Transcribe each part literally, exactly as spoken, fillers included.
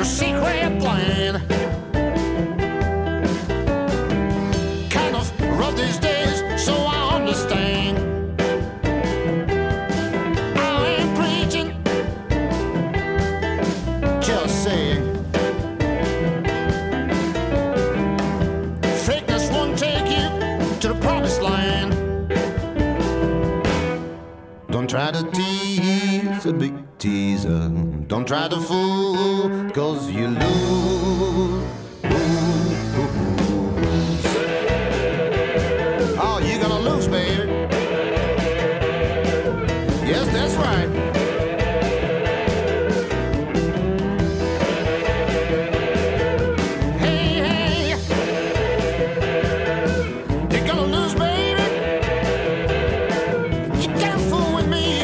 your secret plan. Kind of rough these days, so I understand. I ain't preaching, just saying. Fakeness won't take you to the promised land. Don't try to tease a big teaser. Don't try to fool, cause you lose. Oh, you're gonna lose, baby. Yes, that's right. Hey, hey, you're gonna lose, baby. You can't fool with me.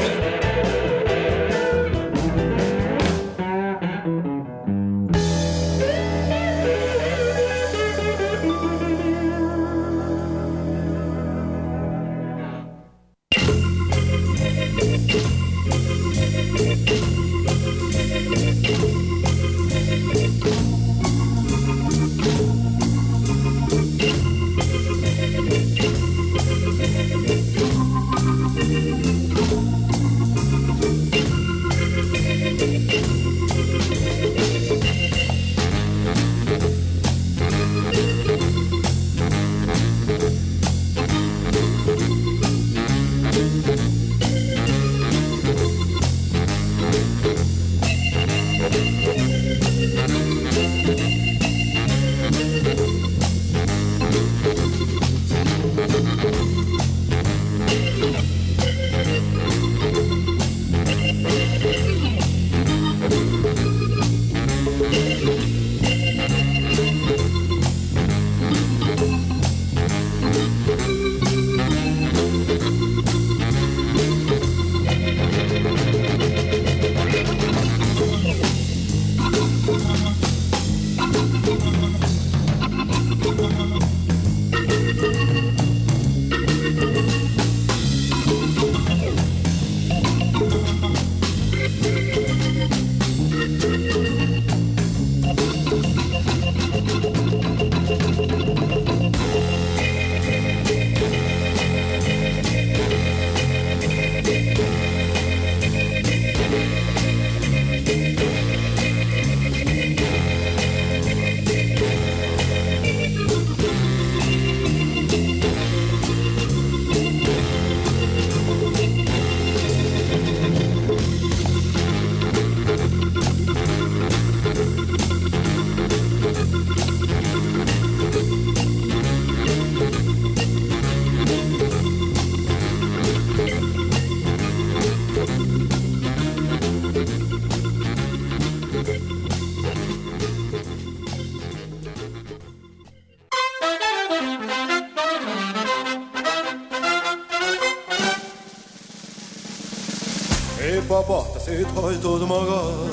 Épp abba, te széthajtod magad,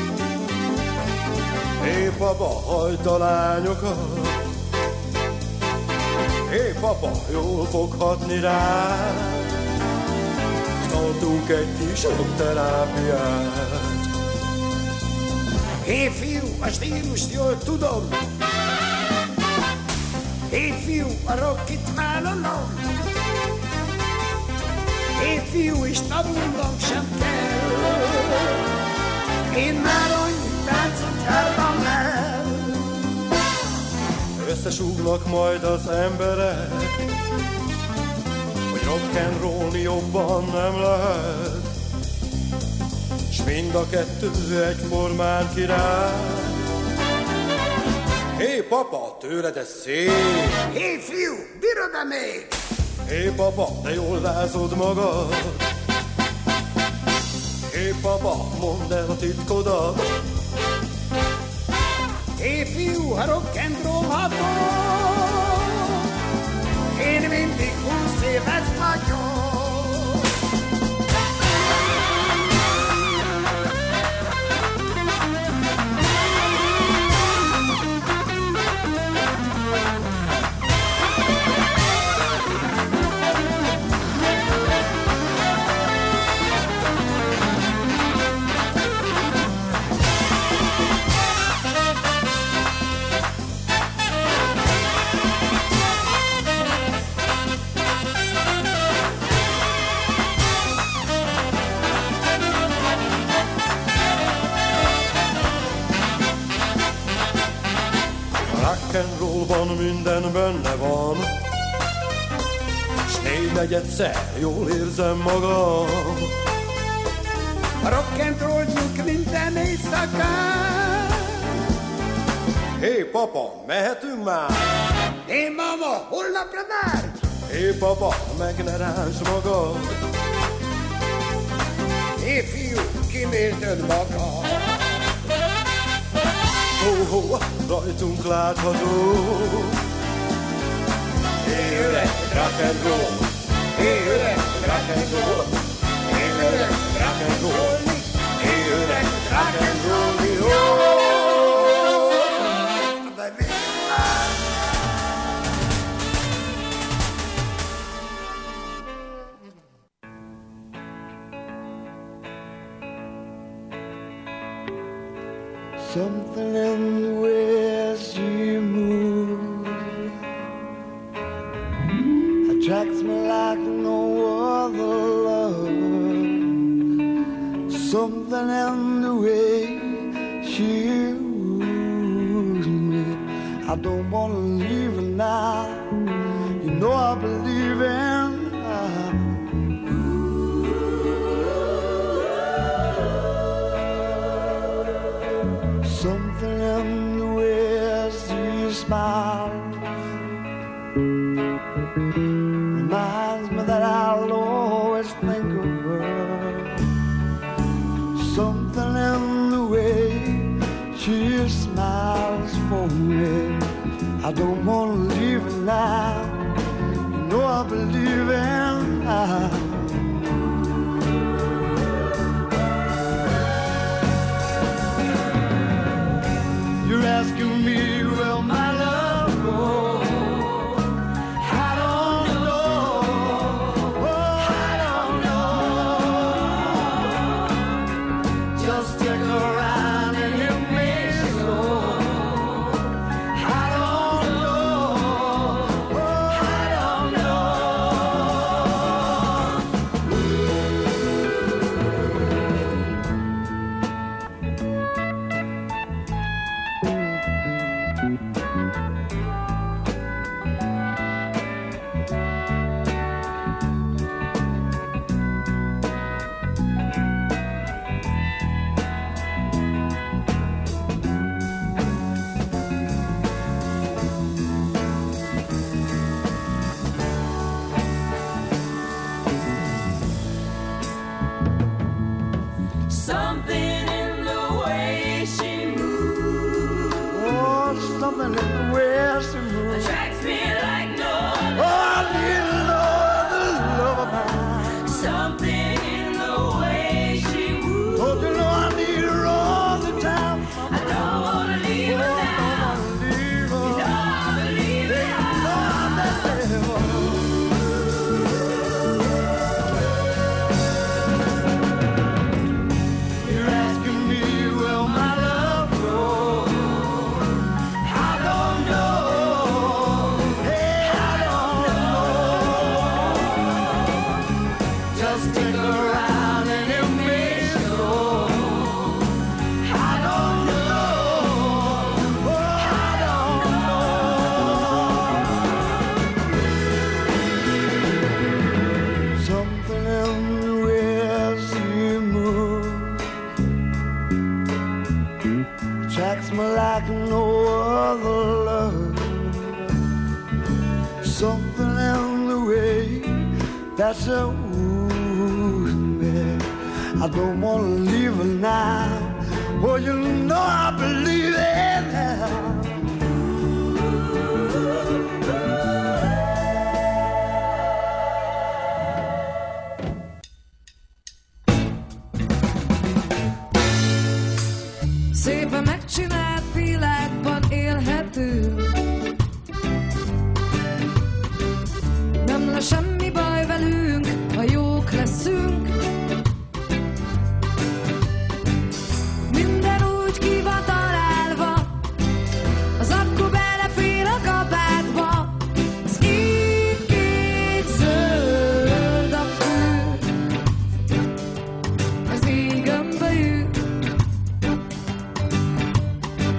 épp abba hajt a lányokat, épp abba jól fog hatni rád, tartunk egy kis terápiát. Hé fiú, a stílust jól tudom, hé fiú, a rockit vállalom, hé fiú, és tanulnom sem kell, én már annyi táncot jártam el. Összesúgnak majd az emberek, hogy rock'n'rollni jobban nem lehet, s mind a kettő egyformán király. Hé papa, tőled ez szép! Hé fiú, bírod-e még? Hé papa, te jól rázod magad! Hé papa, mondd el a titkodat! Hé fiú, ha rock'n'rollhatok, én mindig húsz éves vagyok. rock'n'rollban minden benne van, s négynegyedszer jól érzem magam. A rock'n'rolljuk minden éjszakán. Hé, hey, papa, mehetünk már? Hé, hey, mama, holnapra már? Hé, hey, papa, meg ne rázd magad. Hé, hey, fiú, kimélted magad. Ho, ho, rajtunk látható. Hé, hey, öreg, rock'n'roll. Hé, hey, öreg, rock'n'roll. Hé, hey, öreg, rock'n'roll. Hé, hey, öreg, rock'n'roll. Something in the way she moves attracts me like no other love. Something in the way she moves me. I don't wanna leave her now. You know I believe in her. Something in the way she smiles reminds me that I'll always think of her. Something in the way she smiles for me. I don't wanna leave her now. You know I believe in her. You're asking me, will my love go? I don't know. Oh, I don't know. Just stick around and hear me so. I don't know. Oh, I don't know. Something in the way she moves. Oh, something in the way she moves attracts me like no other. Oh, I need no other love of mine. Something in the way she moves. Oh, you know I need her all the time. I don't wanna leave her now. Leave her. You know I believe in her. You know I believe in her. You're asking me, will my love grow? I don't know. Hey, I don't know. Just stick around and it may show. I don't know. Oh, I don't know. Something in the way she moves attracts me like no other love. Something in the way that she moves me. I don't wanna leave her now. Oh, you know I believe in her. Szépen megcsinált világban élhetünk. Nem lesz semmi baj velünk, ha jók leszünk. Minden úgy ki van találva, az akkor belefér a kabátba. Az így kék zöld a fő, az így gömbölyű.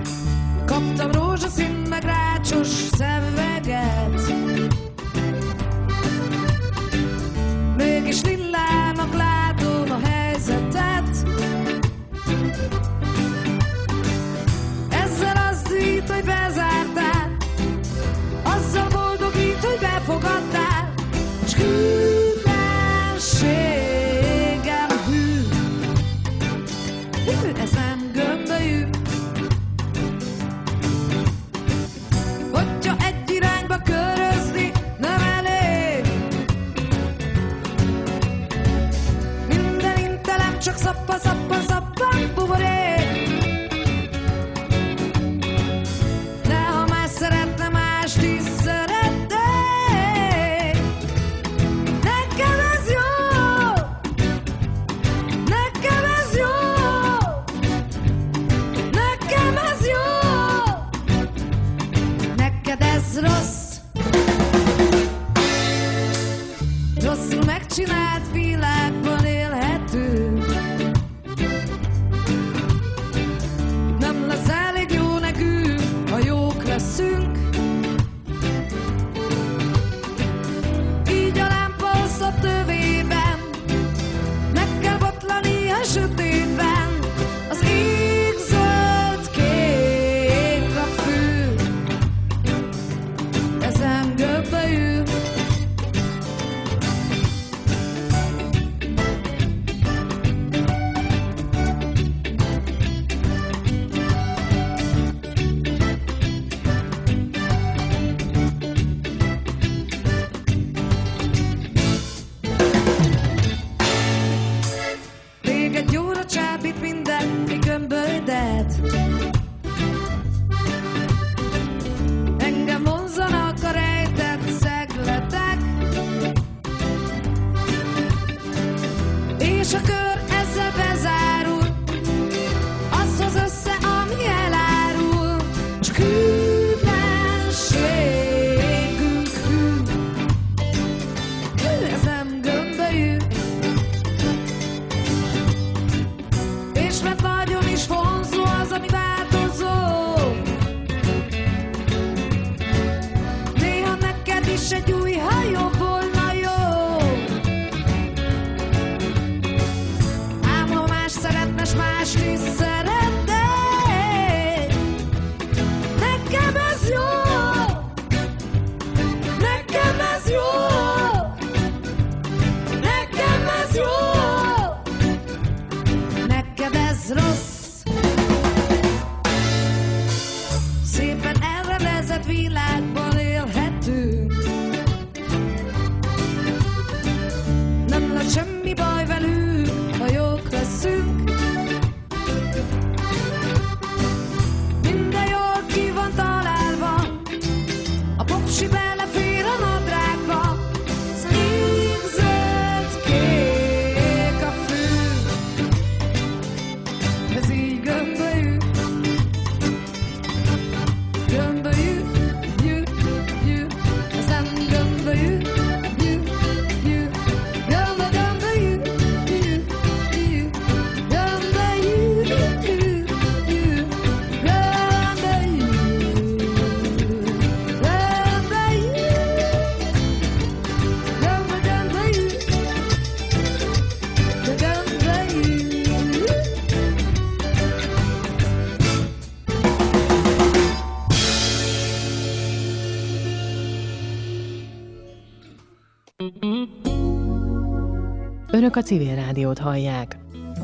Önök a Civil Rádiót hallják.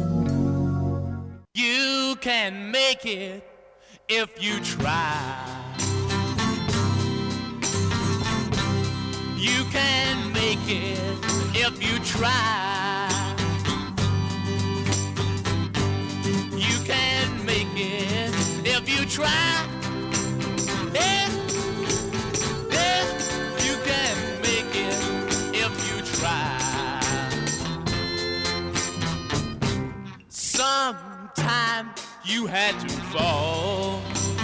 You can make it if you try. You can make it if you try. You can make it if you try. Yeah, yeah, you can make it if you try. Sometime you had to fall.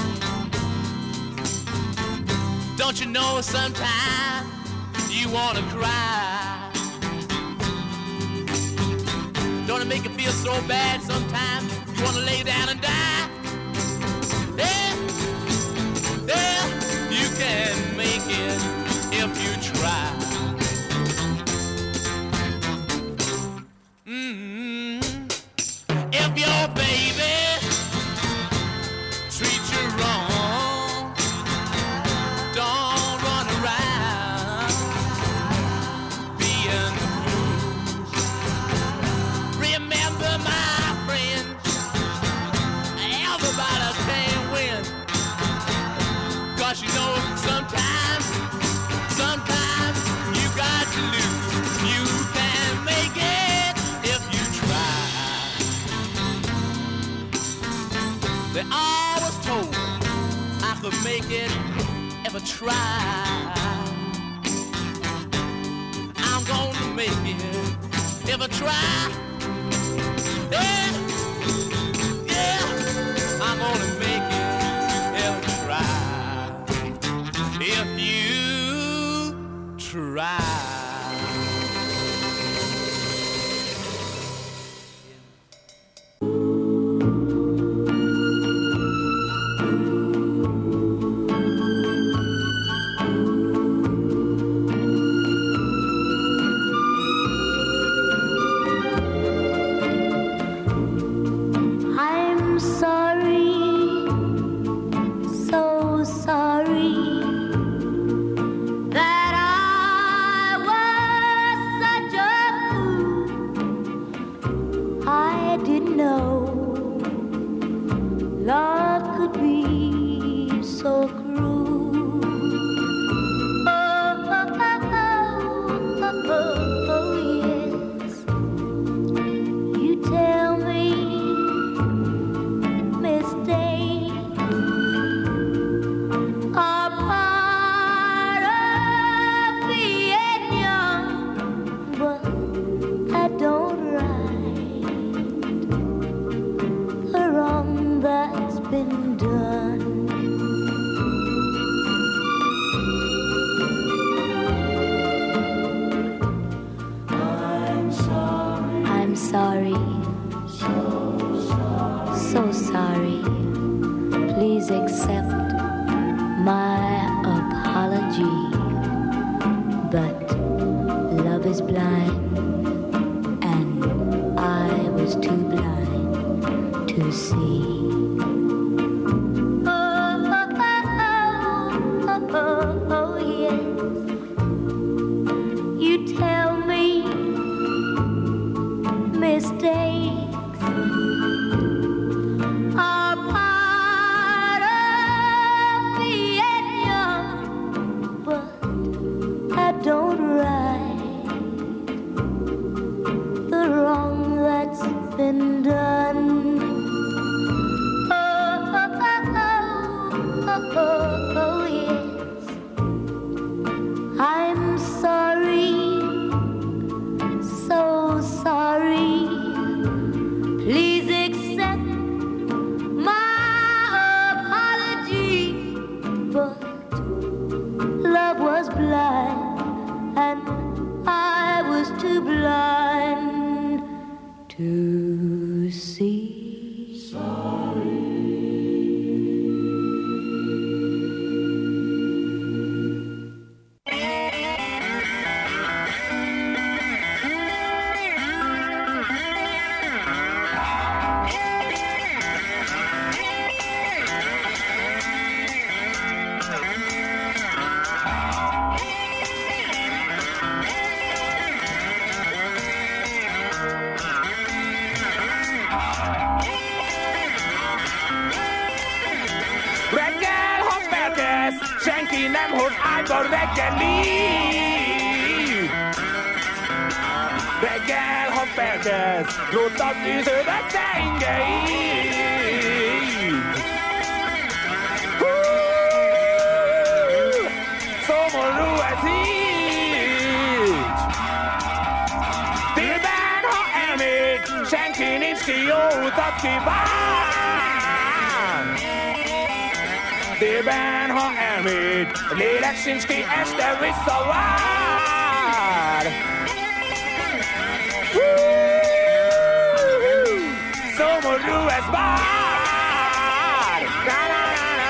Don't you know sometimes you wanna cry? Don't it make you feel so bad sometimes you wanna lay down and die? Yeah, yeah, you can make it if you try. Mm-hmm. If your baby treats you wrong, don't run around being the fool. Remember, my friend, everybody can win. 'Cause you know sometimes, sometimes you got to lose. You can make it if you try. They always told I could make it if I try. I'm gonna make it if I try. Yeah, yeah, I'm gonna make it if I try. If you try. I'm sorry, so sorry that I was such a fool. I didn't know love could be so cruel. Oh, oh, oh, oh, oh, oh, oh, yes. You tell me mistakes are part of being young, but I don't right the wrong that's been done. I'm sorry. I'm sorry. So sorry. Please accept my apology. But love is blind, and I was too blind to see. Oh, oh, oh, oh, oh, oh, yes. You tell me mistakes are part of being young, but I don't right the wrong that's been done. Oh, oh, oh, oh, oh, oh, yes. I'm sorry, so sorry. Please accept my apology, but love was blind, and I was too blind to see. Sorry. lesz, senki nem hoz ágyban reggelit. Reggel, ha felkelsz, dróttal fűződ a tengeit. Hú, szomorú ez így. Délben, ha elmégy, senki nincs ki, jó utat kíván. Délben, ha elmégy, lélek sincs ki, este visszavár. Hú, szomorú ez bár. Na, na, na, na,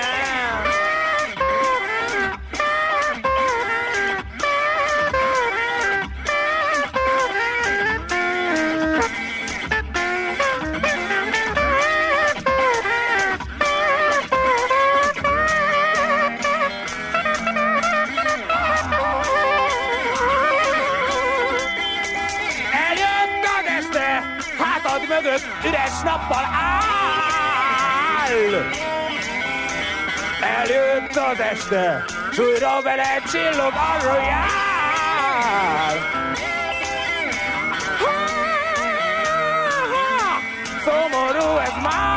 mögött üres nappal áll. Eljött az este, s újra vele csillog a royal. Szomorú ez már.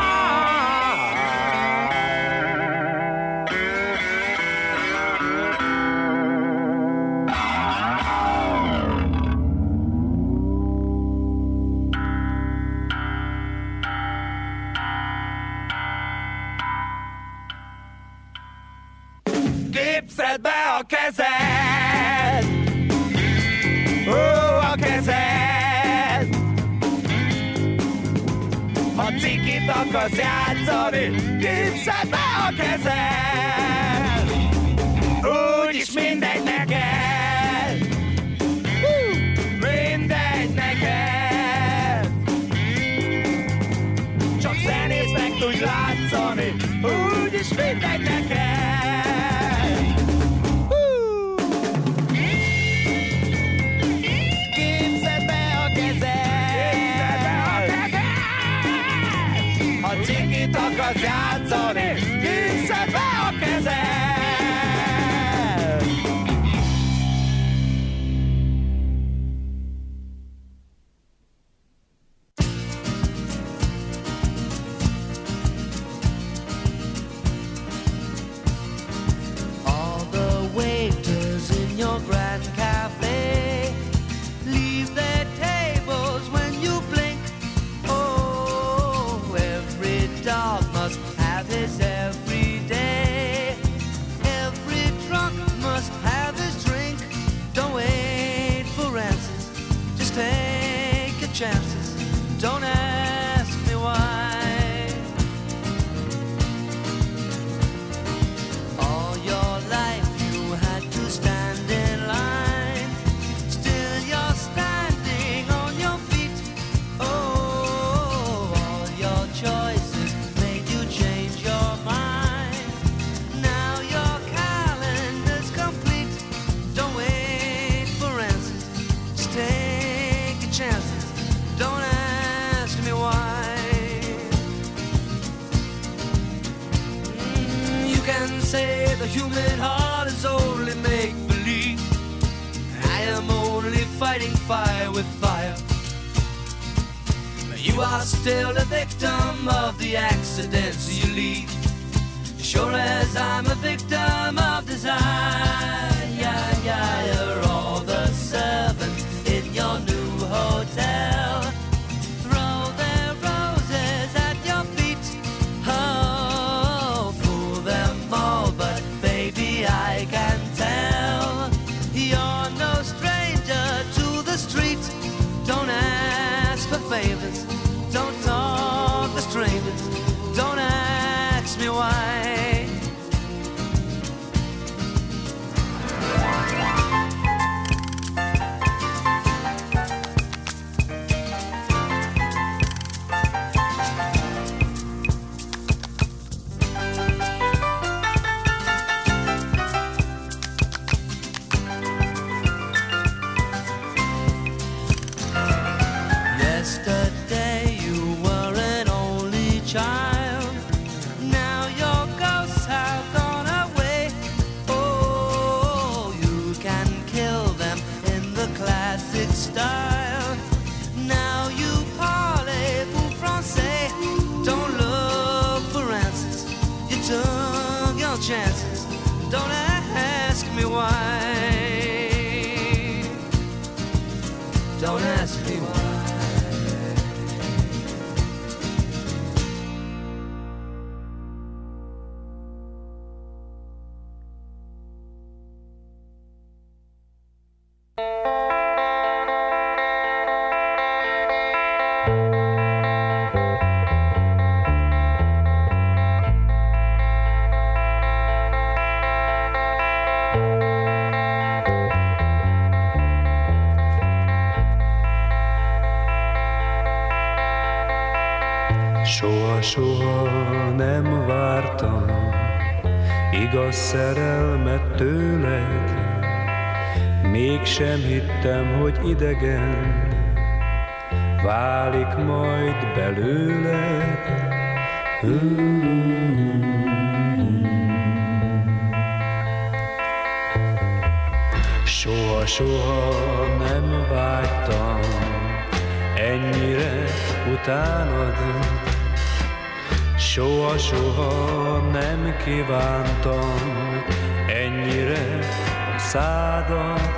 Képzeld be a kezed, ó, a kezed. Ha cikit akarsz játszani, képzeld be a kezed. Úgyis mindegy neked, mindegy neked. Csak zenésznek tudj látszani, úgyis mindegy neked. Akarsz játszani, képzeld be a kezed. All the waiters in your grand cafe leave their tables when you blink. Oh, every dog must have his every day. Every drunk must have his drink. Don't wait for answers, just take your chances. Don't ask me why. All your life you had to stand in line. Still you're standing on your feet. Oh, all your choices made you change your mind. Now your calendar's complete. Don't wait for answers, just take your chances. Don't ask me why. Mm, you can say the human heart is only make-believe. I am only fighting fire with fire. You are still the victim of the accidents you leave. Sure as I'm a victim of design. Yeah, yeah, you're all the servants in your new hotel. Throw their roses at your feet. Oh, fool them all, but baby, I can tell. You're no stranger to the street. Don't ask for favors. Don't talk to strangers. Don't ask me why. Yesterday you were an only child. Now you're chances. Don't ask me why. Don't ask me why. Soha nem vártam igaz szerelmet tőled, mégsem hittem, hogy idegen válik majd belőled. Soha, soha nem vágytam ennyire utánad, soha, soha nem kívántam ennyire a szádat.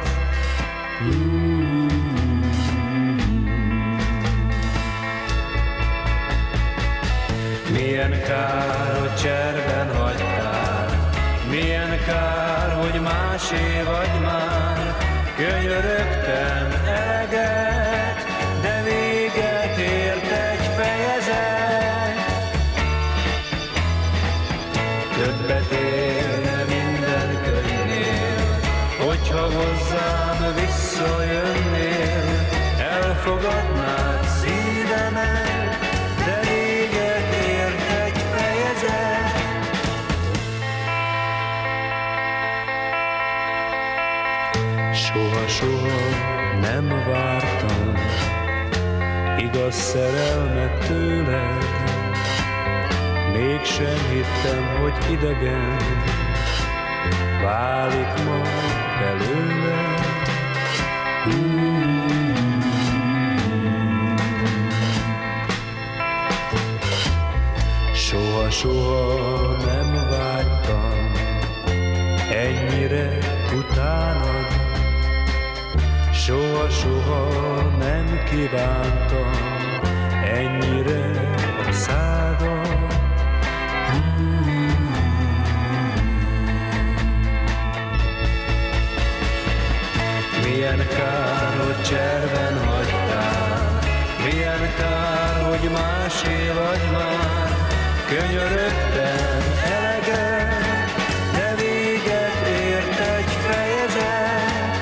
Milyen kár, hogy cserben hagytál, milyen kár, hogy másé vagy már. Könyörögtem eleget, de véget ért egy fejezet. Többet érne minden könyvnél, hogyha hozzám visszajönnél. Elfogadnád szívemet, de véget ért egy fejezet. Soha, soha nem vártam igaz szerelmet tőled, mégsem hittem, hogy idegen válik majd belőled. Soha, soha nem vágytam ennyire utánad, soha, soha nem kívántam ennyire a szádat. Milyen kár, hogy cserben hagytál, milyen kár, hogy másé vagy már. Könyörögtem eleget, de véget ért egy fejezet.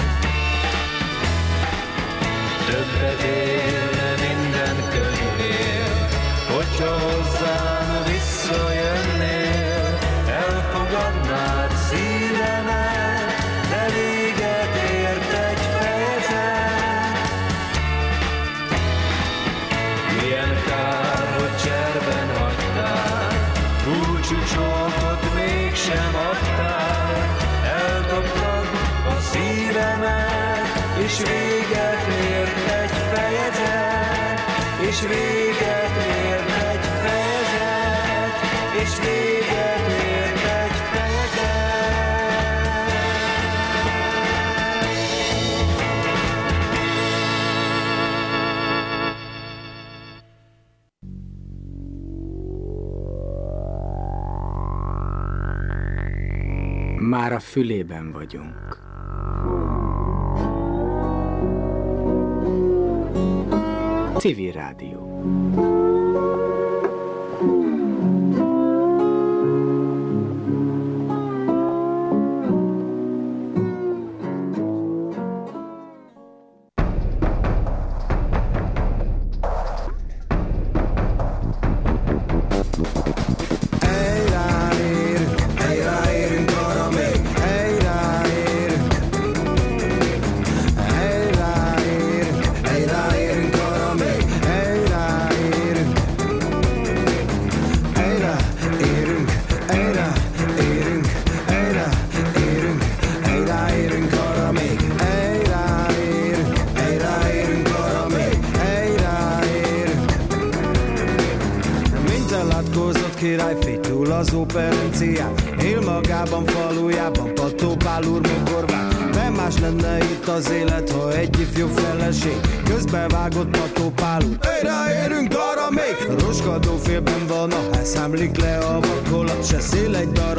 Többet érne minden könyvnél, hogyha hozzám visszajönnél. Elfogadnád szívemet, de véget ért egy fejezet. Milyen kár, hogy cserben hagytál, búcsú csókot mégsem adtál. Eldobtad a szívemet, és véget ért egy fejezet. És véget ért egy fejezet. És véget ért egy fejezet. Már a fülében vagyunk. Civil Rádió. Hey, Velenciát, él magában, falujában, Pattó Pál úr mogorvát. Nem más lenne itt az élet, ha egy ifjú feleség közbevágott Pattó Pál úr. Őre érünk arra még, roskadó félben van a ház, számlik le a vakolat, se szél egy darab.